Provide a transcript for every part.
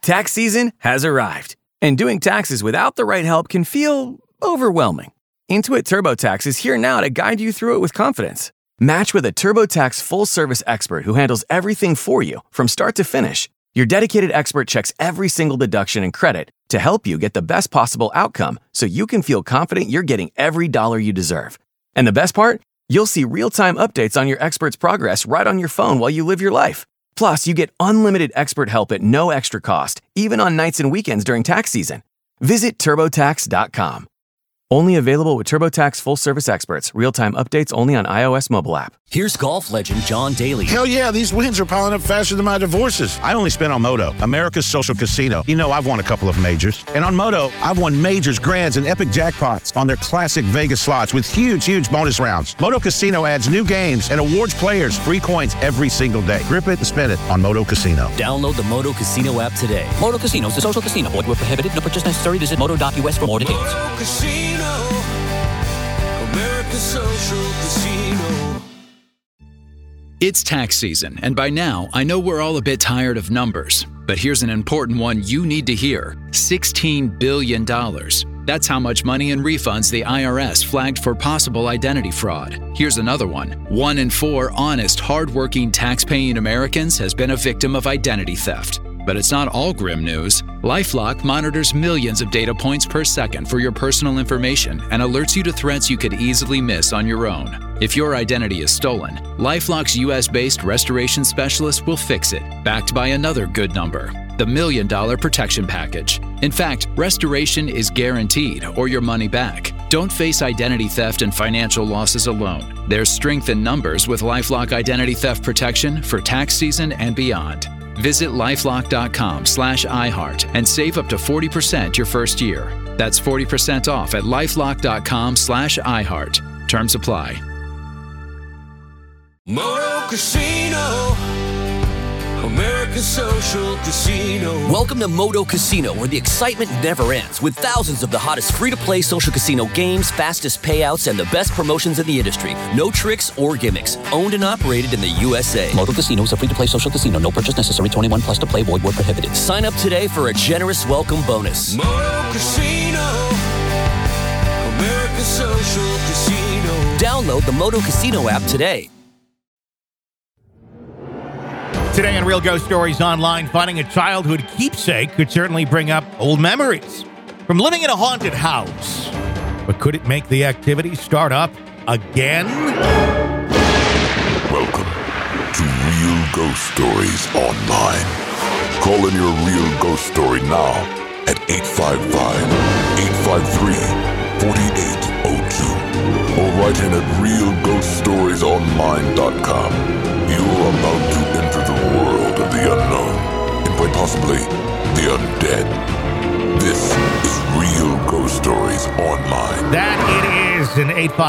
Tax season has arrived, and doing taxes without the right help can feel overwhelming. Intuit TurboTax is here now to guide you through it with confidence. Match with a TurboTax full-service expert who handles everything for you from start to finish. Your dedicated expert checks every single deduction and credit to help you get the best possible outcome so you can feel confident you're getting every dollar you deserve. And the best part? You'll see real-time updates on your expert's progress right on your phone while you live your life. Plus, you get unlimited expert help at no extra cost, even on nights and weekends during tax season. Visit TurboTax.com. Only available with TurboTax full-service experts. Real-time updates only on iOS mobile app. Here's golf legend John Daly. Hell yeah, these wins are piling up faster than my divorces. I only spent on Moto, America's social casino. You know, I've won a couple of majors. And on Moto, I've won majors, grands, and epic jackpots on their classic Vegas slots with huge bonus rounds. Moto Casino adds new games and awards players free coins every single day. Grip it and spin it on Moto Casino. Download the Moto Casino app today. Moto Casino is a social casino. Void where prohibited. No purchase necessary. Visit moto.us for more details. Moto Casino, America's social casino. It's tax season, and by now, I know we're all a bit tired of numbers. But here's an important one you need to hear. $16 billion. That's how much money in refunds the IRS flagged for possible identity fraud. Here's another one. 1 in 4 honest, hardworking, tax-paying Americans has been a victim of identity theft. But it's not all grim news. LifeLock monitors millions of data points per second for your personal information and alerts you to threats you could easily miss on your own. If your identity is stolen, LifeLock's US-based restoration specialist will fix it, backed by another good number, the $1 Million Protection Package. In fact, restoration is guaranteed or your money back. Don't face identity theft and financial losses alone. There's strength in numbers with LifeLock Identity Theft Protection for tax season and beyond. Visit lifelock.com/iHeart and save up to 40% your first year. That's 40% off at lifelock.com/iHeart. Terms apply. Moto Casino, America's social casino. Welcome to Moto Casino, where the excitement never ends, with thousands of the hottest free-to-play social casino games, fastest payouts, and the best promotions in the industry. No tricks or gimmicks. Owned and operated in the USA. Moto Casino is a free-to-play social casino. No purchase necessary. 21 plus to play. Void where prohibited. Sign up today for a generous welcome bonus. Moto Casino, America's social casino. Download the Moto Casino app today. Today on Real Ghost Stories Online, finding a childhood keepsake could certainly bring up old memories from living in a haunted house. But could it make the activity start up again? Welcome to Real Ghost Stories Online. Call in your real ghost story now at 855-853-4802 or write in at realghoststoriesonline.com. You're about to enter the world of the unknown and quite possibly the undead. This is Real Ghost Stories Online. That it is, an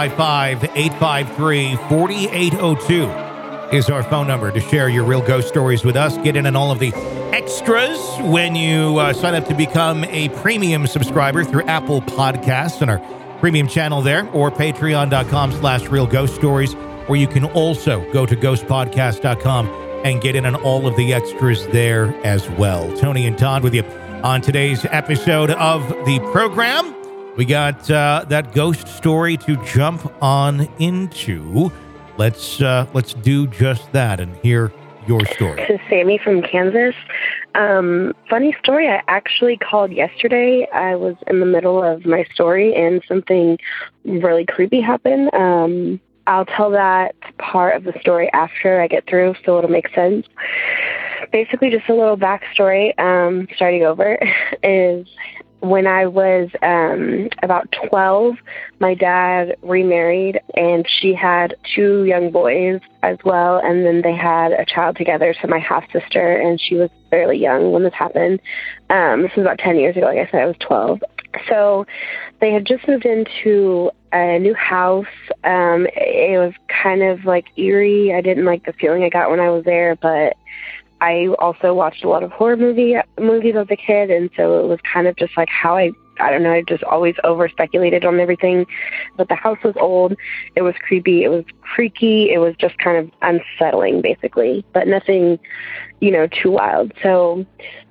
855-853-4802 is our phone number to share your real ghost stories with us. Get in on all of the extras when you sign up to become a premium subscriber through Apple Podcasts and our premium channel there, or patreon.com/realghoststories. Or you can also go to ghostpodcast.com and get in on all of the extras there as well. Tony and Todd with you on today's episode of the program. We got that ghost story to jump on into. Let's do just that and hear your story. This is Sammy from Kansas. Funny story, I actually called yesterday. I was in the middle of my story and something really creepy happened. I'll tell that part of the story after I get through so it'll make sense. Basically, just a little backstory, starting over, is when I was about 12, my dad remarried, and she had 2 young boys as well, and then they had a child together, so my half-sister, and she was fairly young when this happened. This was about 10 years ago. Like I said, I was 12. So they had just moved into a new house. It was kind of like eerie. I didn't like the feeling I got when I was there, but I also watched a lot of horror movies as a kid, and so it was kind of just like how I don't know, I just always over-speculated on everything. But the house was old, it was creepy, it was creaky, it was just kind of unsettling, basically, but nothing, too wild. So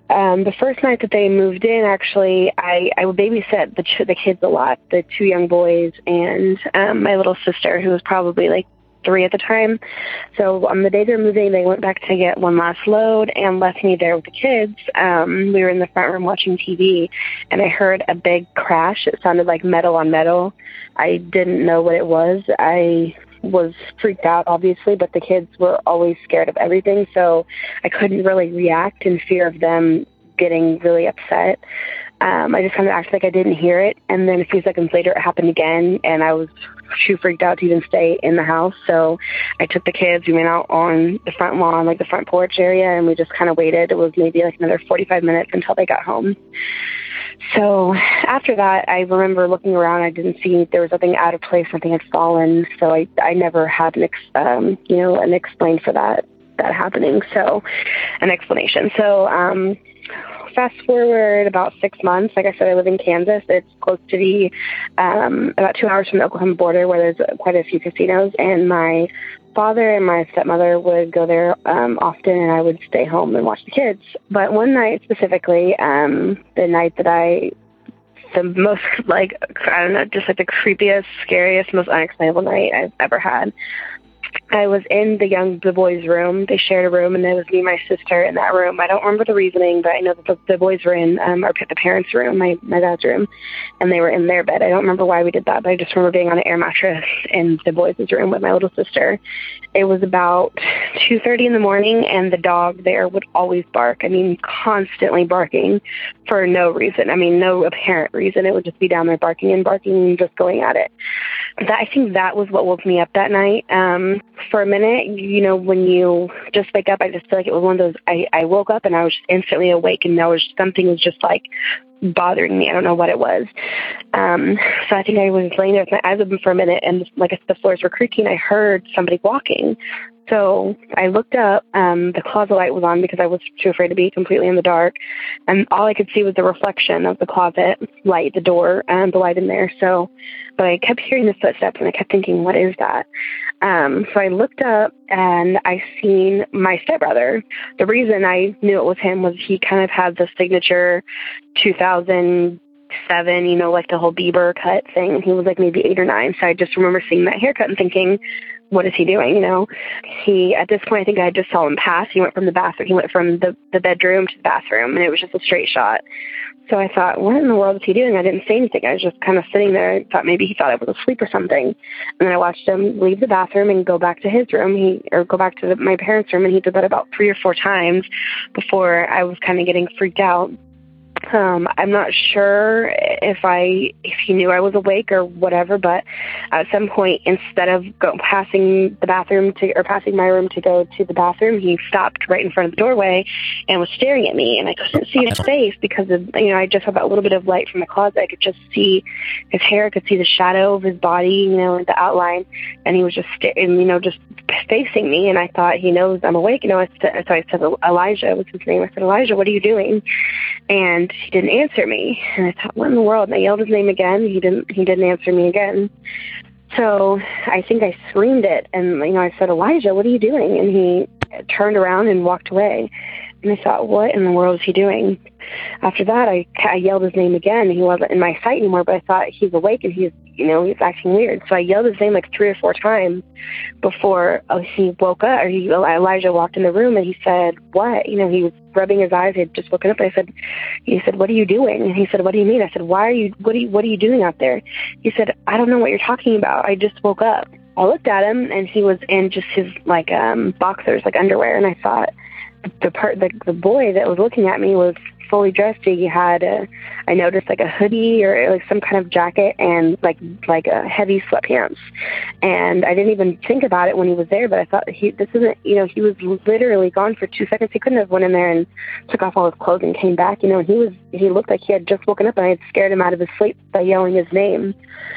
The first night that they moved in, actually, I would babysit the kids a lot, the 2 young boys and my little sister, who was probably like 3 at the time. So on the day they were moving, they went back to get one last load and left me there with the kids. We were in the front room watching TV, and I heard a big crash. It sounded like metal on metal. I didn't know what it was. I was freaked out, obviously, but the kids were always scared of everything, so I couldn't really react in fear of them getting really upset. I just kind of acted like I didn't hear it, and then a few seconds later it happened again, and I was too freaked out to even stay in the house. So I took the kids, we went out on the front lawn, like the front porch area, and we just kind of waited. It was maybe like another 45 minutes until they got home. So after that, I remember looking around. I didn't see, there was nothing out of place, nothing had fallen. So I never had an explain for that happening. So an explanation. So, fast forward about 6 months. Like I said, I live in Kansas. It's close to the, about 2 hours from the Oklahoma border, where there's quite a few casinos. And my father and my stepmother would go there often, and I would stay home and watch the kids. But one night specifically, the night that the most, like, I don't know, just like the creepiest, scariest, most unexplainable night I've ever had. I was in the boys' room. They shared a room, and there was me and my sister in that room. I don't remember the reasoning, but I know that the boys were in the parents' room, my dad's room, and they were in their bed. I don't remember why we did that, but I just remember being on an air mattress in the boys' room with my little sister. It was about 2:30 in the morning, and the dog there would always bark. I mean, constantly barking for no reason. I mean, no apparent reason. It would just be down there barking and just going at it. I think that was what woke me up that night. For a minute, when you just wake up, I just feel like it was one of those, I woke up and I was instantly awake, and something was just like bothering me. I don't know what it was. So I think I was laying there with my eyes open for a minute, and like I said, the floors were creaking. I heard somebody walking. So I looked up, the closet light was on because I was too afraid to be completely in the dark. And all I could see was the reflection of the closet light, the door, the light in there. But I kept hearing the footsteps, and I kept thinking, what is that? So I looked up, and I seen my stepbrother. The reason I knew it was him was he kind of had the signature 2007, like the whole Bieber cut thing. He was like maybe 8 or 9. So I just remember seeing that haircut and thinking, what is he doing? He, at this point, I think I just saw him pass. He went from the bathroom. He went from the bedroom to the bathroom, and it was just a straight shot. So I thought, what in the world is he doing? I didn't say anything. I was just kind of sitting there. I thought maybe he thought I was asleep or something. And then I watched him leave the bathroom and go back to his room. Go back to my parents' room, and he did that about 3 or 4 times before I was kind of getting freaked out. I'm not sure if he knew I was awake or whatever, but at some point, instead of passing my room to go to the bathroom, he stopped right in front of the doorway and was staring at me, and I couldn't see his face because of, I just had that little bit of light from the closet. I could just see his hair, I could see the shadow of his body, the outline, and he was just just facing me, and I thought, he knows I'm awake. So I said, Elijah was his name. I said, Elijah, what are you doing? And he didn't answer me. And I thought, what in the world? And I yelled his name again. He didn't answer me again. So I think I screamed it. And, I said, Elijah, what are you doing? And he turned around and walked away. And I thought, what in the world is he doing? After that, I yelled his name again. He wasn't in my sight anymore, but I thought, he's awake and he's acting weird. So I yelled his name like 3 or 4 times before he woke up, or Elijah walked in the room, and he said, what? He was rubbing his eyes. He had just woken up. And he said, what are you doing? And he said, what do you mean? I said, what are you doing out there? He said, I don't know what you're talking about. I just woke up. I looked at him, and he was in just his boxers, like underwear. And I thought, the boy that was looking at me was fully dressed. He had I noticed like a hoodie or like some kind of jacket and like a heavy sweatpants. And I didn't even think about it when he was there, but I thought he was literally gone for 2 seconds. He couldn't have went in there and took off all his clothes and came back. He looked like he had just woken up, and I had scared him out of his sleep by yelling his name.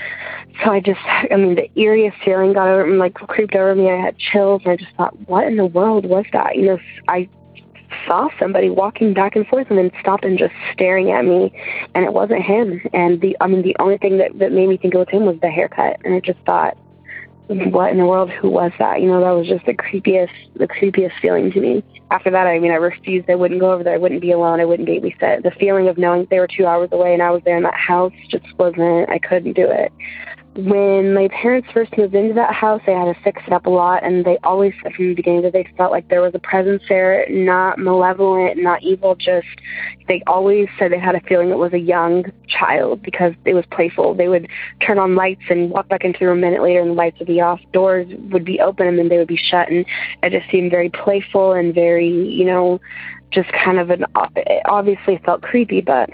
So the eeriest feeling got over me, like creeped over me. I had chills, and I just thought, what in the world was that? I saw somebody walking back and forth and then stopped and just staring at me, and it wasn't him. And the only thing that made me think it was him was the haircut. And I just thought, what in the world? Who was that? You know, that was just the creepiest feeling to me. After that, I mean, I refused. I wouldn't go over there. I wouldn't be alone. I wouldn't babysit. The feeling of knowing they were 2 hours away and I was there in that house just wasn't, I couldn't do it. When my parents first moved into that house, they had to fix it up a lot, and they always said from the beginning that they felt like there was a presence there, not malevolent, not evil, just they always said they had a feeling it was a young child because it was playful. They would turn on lights and walk back into the room a minute later and the lights would be off, doors would be open and then they would be shut, and it just seemed very playful and very, you know, just kind of it obviously felt creepy, but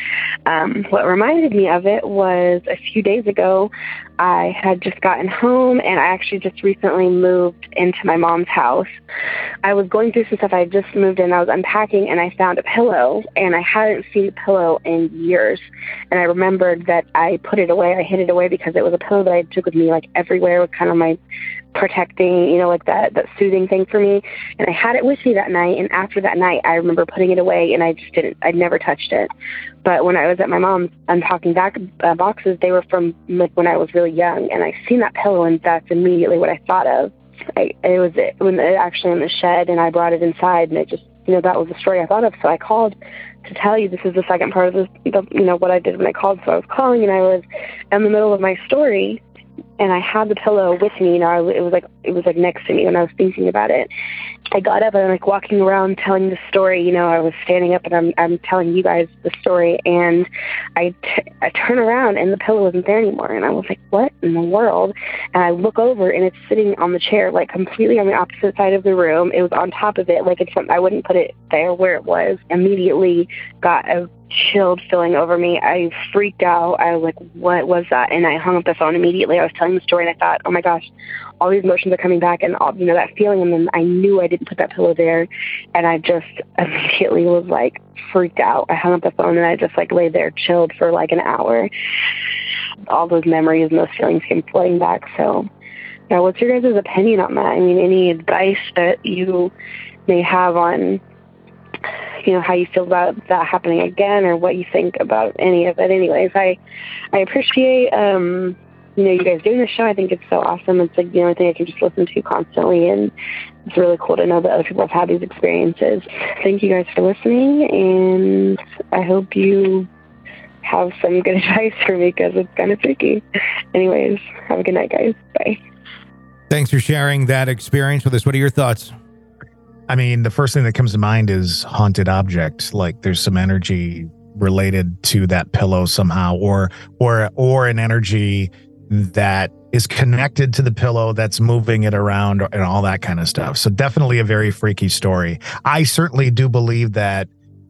what reminded me of it was a few days ago, I had just gotten home and I actually just recently moved into my mom's house. I was going through some stuff. I had just moved in. I was unpacking and I found a pillow, and I hadn't seen a pillow in years. And I remembered that I put it away. I hid it away because it was a pillow that I took with me like everywhere. It was kind of my protecting, you know, like that soothing thing for me. And I had it with me that night. And after that night, I remember putting it away and I'd never touched it. But when I was at my mom's unpacking boxes, they were from like when I was really young. And I seen that pillow and that's immediately what I thought of. It was actually in the shed and I brought it inside and it just, you know, that was the story I thought of. So I called to tell you this is the second part of you know, what I did when I called. So I was calling and I was in the middle of my story. And I had the pillow with me, you know, it was like next to me when I was thinking about it. I got up and I'm like walking around telling the story, you know, I was standing up and I'm telling you guys the story, and I turn around and the pillow wasn't there anymore. And I was like, what in the world? And I look over and it's sitting on the chair, like completely on the opposite side of the room. It was on top of it, like it's something I wouldn't put it there where it was. Immediately got a chilled feeling over me. I freaked out. I was like, what was that? And I hung up the phone immediately. I was telling the story and I thought, oh my gosh, all these emotions are coming back and all, you know, that feeling. And then I knew I didn't put that pillow there. And I just immediately was like freaked out. I hung up the phone and I just like lay there chilled for like an hour. All those memories and those feelings came flooding back. So now what's your guys' opinion on that? I mean, any advice that you may have on, you know, how you feel about that happening again or what you think about any of it? Anyways, I appreciate, you know, you guys doing this show. I think it's so awesome. It's like the only thing I can just listen to constantly, and it's really cool to know that other people have had these experiences. Thank you guys for listening, and I hope you have some good advice for me because it's kind of tricky. Anyways, have a good night, guys. Bye. Thanks for sharing that experience with us. What are your thoughts? I mean, the first thing that comes to mind is haunted object. Like there's some energy related to that pillow somehow, or an energy that is connected to the pillow that's moving it around and all that kind of stuff. So definitely a very freaky story. I certainly do believe that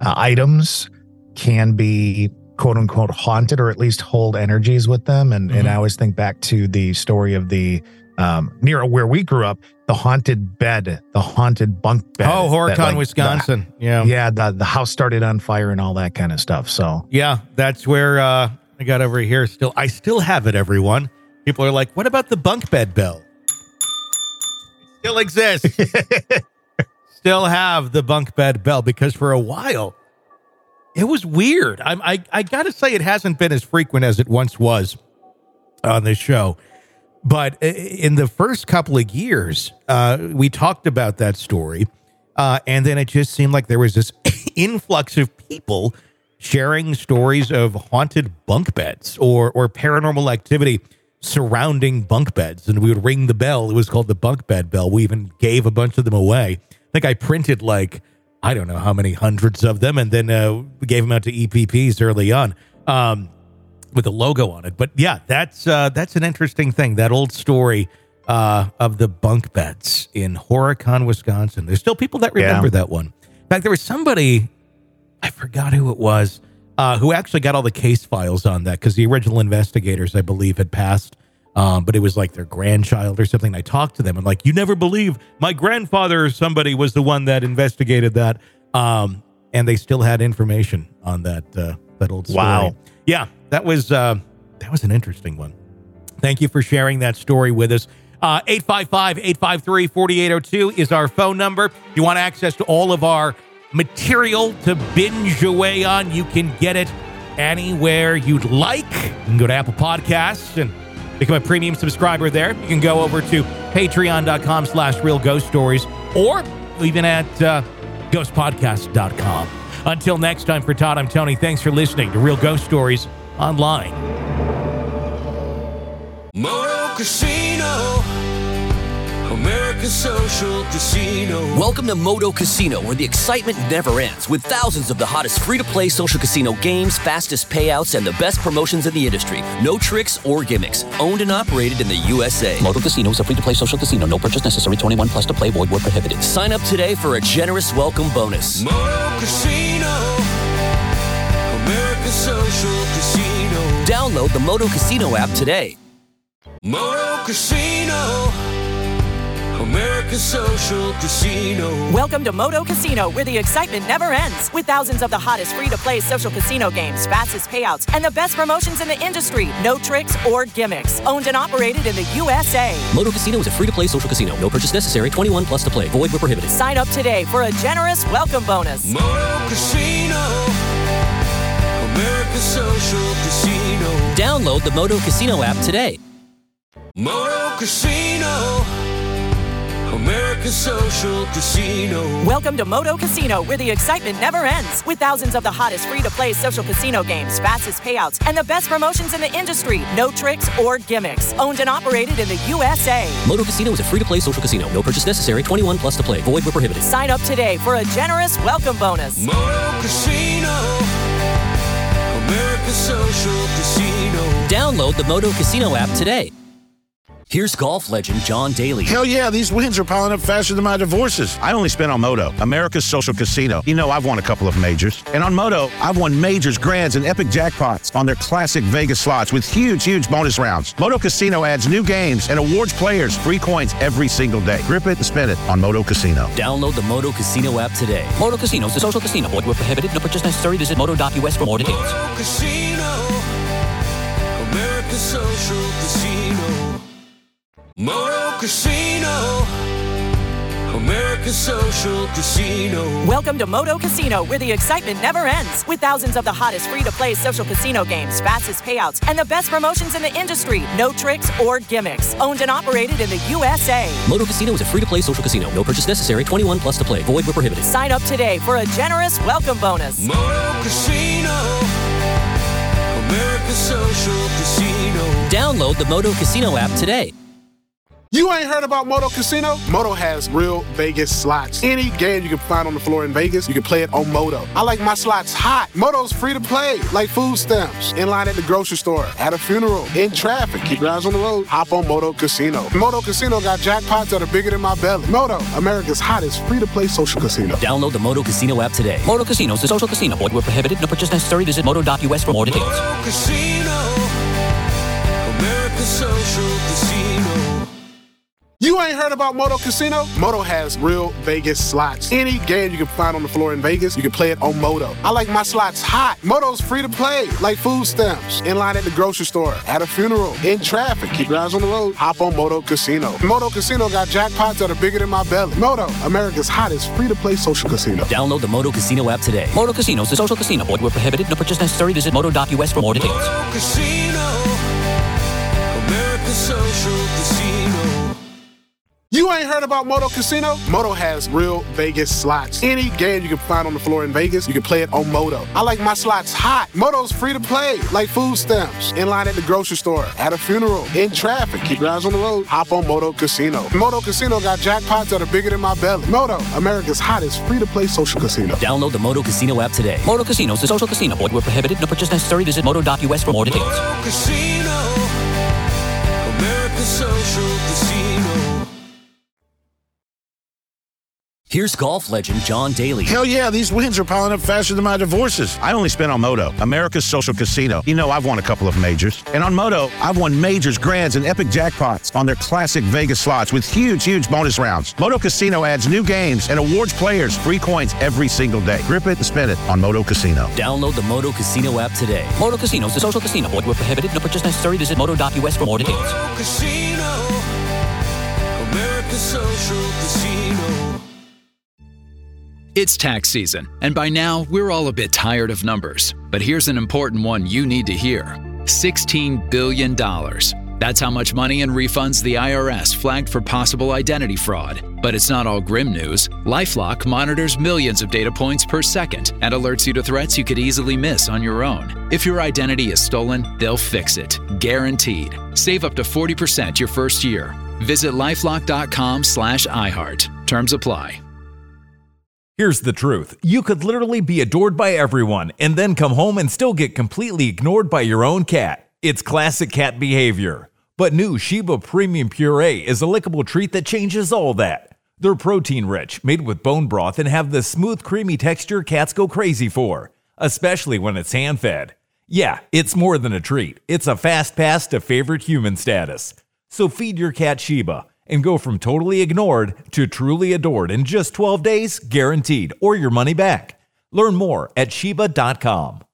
items can be quote unquote haunted or at least hold energies with them. And I always think back to the story of the near where we grew up, the haunted bed, the haunted bunk bed. Oh, Horicon, Wisconsin. Yeah. The house started on fire and all that kind of stuff. So yeah, that's where I got over here. I still have it, everyone. People are like, what about the bunk bed bell? It still exists. Still have the bunk bed bell because for a while it was weird. I got to say it hasn't been as frequent as it once was on this show. But in the first couple of years, we talked about that story, and then it just seemed like there was this influx of people sharing stories of haunted bunk beds or paranormal activity surrounding bunk beds. And we would ring the bell. It was called the bunk bed bell. We even gave a bunch of them away. I think I printed like, I don't know how many hundreds of them, and then we gave them out to EPPs early on. With a logo on it. But yeah, that's an interesting thing. That old story of the bunk beds in Horicon, Wisconsin. There's still people that remember that one. In fact, there was somebody, I forgot who it was, who actually got all the case files on that because the original investigators, I believe, had passed. But it was like their grandchild or something. I talked to them. I'm like, you never believe my grandfather or somebody was the one that investigated that. And they still had information on that old story. Wow. Yeah. That was an interesting one. Thank you for sharing that story with us. 855-853-4802 is our phone number. If you want access to all of our material to binge away on, you can get it anywhere you'd like. You can go to Apple Podcasts and become a premium subscriber there. You can go over to patreon.com/realghoststories or even at ghostpodcast.com. Until next time, for Todd, I'm Tony. Thanks for listening to Real Ghost Stories Online. Moto Casino, America's Social Casino. Welcome to Moto Casino, where the excitement never ends, with thousands of the hottest free-to-play social casino games, fastest payouts, and the best promotions in the industry. No tricks or gimmicks. Owned and operated in the USA. Moto Casino is a free-to-play social casino. No purchase necessary. 21 plus to play. Void where prohibited. Sign up today for a generous welcome bonus. Moto Casino, America's Social Casino. Download the Moto Casino app today. Moto Casino, America's Social Casino. Welcome to Moto Casino, where the excitement never ends, with thousands of the hottest free-to-play social casino games, fastest payouts, and the best promotions in the industry. No tricks or gimmicks. Owned and operated in the USA. Moto Casino is a free-to-play social casino. No purchase necessary. 21 plus to play. Void where prohibited. Sign up today for a generous welcome bonus. Moto Casino, America's Social Casino. Download the Moto Casino app today. Moto Casino, America's Social Casino. Welcome to Moto Casino, where the excitement never ends, with thousands of the hottest free-to-play social casino games, fastest payouts, and the best promotions in the industry. No tricks or gimmicks. Owned and operated in the USA. Moto Casino is a free-to-play social casino. No purchase necessary. 21 plus to play. Void where prohibited. Sign up today for a generous welcome bonus. Moto Casino, America's Social Casino. Download the Moto Casino app today. Here's golf legend John Daly. Hell yeah, these wins are piling up faster than my divorces. I only spent on Moto, America's Social Casino. You know, I've won a couple of majors. And on Moto, I've won majors, grands, and epic jackpots on their classic Vegas slots with huge bonus rounds. Moto Casino adds new games and awards players free coins every single day. Grip it and spin it on Moto Casino. Download the Moto Casino app today. Moto Casino is a social casino. Void where prohibited. No purchase necessary. Visit moto.us for more details. Moto Casino, America's Social Casino. Moto Casino, America's Social Casino. Welcome to Moto Casino, where the excitement never ends, with thousands of the hottest free-to-play social casino games, fastest payouts, and the best promotions in the industry. No tricks or gimmicks. Owned and operated in the USA. Moto Casino is a free-to-play social casino. No purchase necessary. 21 plus to play. Void where prohibited. Sign up today for a generous welcome bonus. Moto Casino, America's Social Casino. Download the Moto Casino app today. You ain't heard about Moto Casino? Moto has real Vegas slots. Any game you can find on the floor in Vegas, you can play it on Moto. I like my slots hot. Moto's free to play, like food stamps. In line at the grocery store, at a funeral, in traffic. Keep your eyes on the road. Hop on Moto Casino. Moto Casino got jackpots that are bigger than my belly. Moto, America's hottest free-to-play social casino. Download the Moto Casino app today. Moto Casino is a social casino. Void where prohibited. No purchase necessary. Visit moto.us for more details. Moto Casino, America's Social Casino. You ain't heard about Moto Casino? Moto has real Vegas slots. Any game you can find on the floor in Vegas, you can play it on Moto. I like my slots hot. Moto's free to play, like food stamps. In line at the grocery store, at a funeral, in traffic. Keep your eyes on the road. Hop on Moto Casino. Moto Casino got jackpots that are bigger than my belly. Moto, America's hottest free-to-play social casino. Download the Moto Casino app today. Moto Casino is a social casino. Void where prohibited. No purchase necessary. Visit moto.us for more details. Moto Casino, America's Social Casino. You ain't heard about Moto Casino? Moto has real Vegas slots. Any game you can find on the floor in Vegas, you can play it on Moto. I like my slots hot. Moto's free to play, like food stamps. In line at the grocery store, at a funeral, in traffic. Keep your eyes on the road. Hop on Moto Casino. Moto Casino got jackpots that are bigger than my belly. Moto, America's hottest free-to-play social casino. Download the Moto Casino app today. Moto Casino is a social casino. Void where prohibited. No purchase necessary. Visit moto.us for more details. Moto Casino, America's Social Casino. Here's golf legend John Daly. Hell yeah, these wins are piling up faster than my divorces. I only spent on Moto, America's Social Casino. You know, I've won a couple of majors. And on Moto, I've won majors, grands, and epic jackpots on their classic Vegas slots with huge bonus rounds. Moto Casino adds new games and awards players free coins every single day. Grip it and spin it on Moto Casino. Download the Moto Casino app today. Moto Casino is a social casino. Void where prohibited. No purchase necessary. Visit moto.us for more details. Moto Casino, America's Social Casino. It's tax season, and by now, we're all a bit tired of numbers. But here's an important one you need to hear. $16 billion. That's how much money and refunds the IRS flagged for possible identity fraud. But it's not all grim news. LifeLock monitors millions of data points per second and alerts you to threats you could easily miss on your own. If your identity is stolen, they'll fix it. Guaranteed. Save up to 40% your first year. Visit LifeLock.com/iHeart. Terms apply. Here's the truth. You could literally be adored by everyone and then come home and still get completely ignored by your own cat. It's classic cat behavior. But new Sheba Premium Puree is a lickable treat that changes all that. They're protein-rich, made with bone broth, and have the smooth, creamy texture cats go crazy for, especially when it's hand-fed. Yeah, it's more than a treat. It's a fast pass to favorite human status. So feed your cat Sheba and go from totally ignored to truly adored in just 12 days, guaranteed, or your money back. Learn more at Sheba.com.